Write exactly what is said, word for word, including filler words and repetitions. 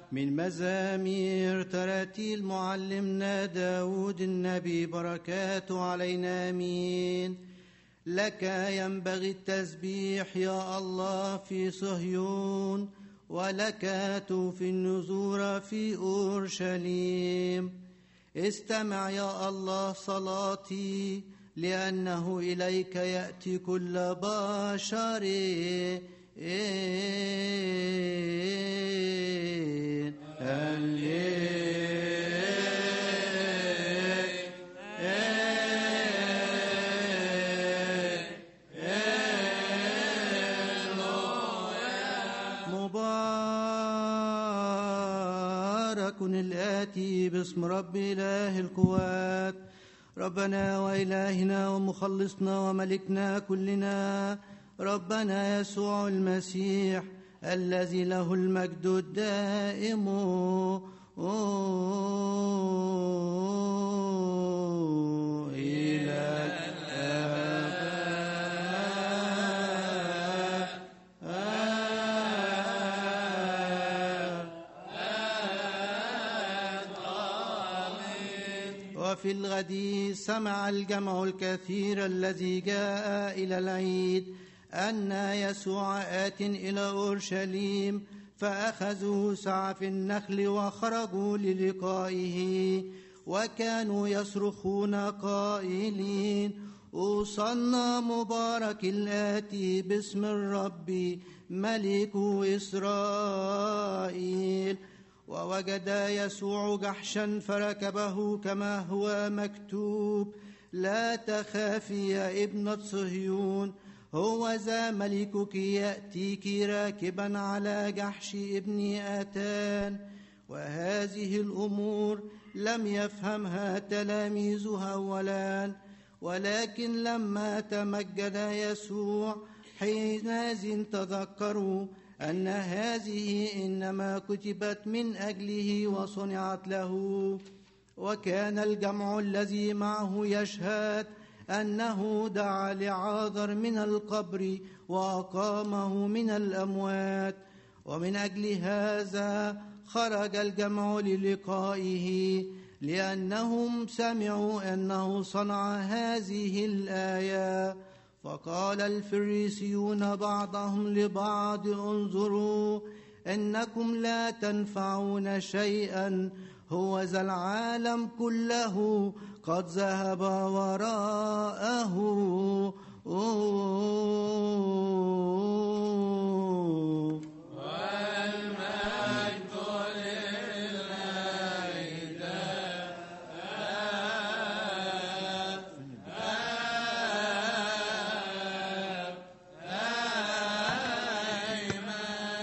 من مزامير تراتيل معلمنا داود النبي، بركاته علينا آمين. لك ينبغي التسبيح يا الله في صهيون، ولك توفي النذور في أورشليم. استمع يا الله صلاتي، لأنه إليك يأتي كل بشر. مبارك الآتي باسم رب إله القوات، ربنا وإلهنا ومخلصنا وملكنا كلنا، ربنا يسوع المسيح الذي له المجد الدائم إلى الأبد. وفي الغد سمع الجمع الكثير الذي جاء إلى العيد أن يسوع آت إلى أورشليم، فأخذوا سعف النخل وخرجوا للقائه، وكانوا يصرخون قائلين: أوصلنا مبارك الآتي باسم الرب ملك إسرائيل. ووجد يسوع جحشا فركبه كما هو مكتوب: لا تخافي يا ابنة صهيون، هو ذا ملكك يأتيك راكبا على جحش ابن آتان. وهذه الأمور لم يفهمها تلاميذه أولا، ولكن لما تمجد يسوع حينئذ تذكروا أن هذه إنما كتبت من أجله وصنعت له. وكان الجمع الذي معه يشهد أنه دعا لعازر من القبر وأقامه من الأموات، ومن أجل هذا خرج الجمع للقائه، لأنهم سمعوا أنه صنع هذه الآية. فقال الفريسيون بعضهم لبعض: انظروا، إنكم لا تنفعون شيئا، هو ذا العالم كله قد ذهب وراءه.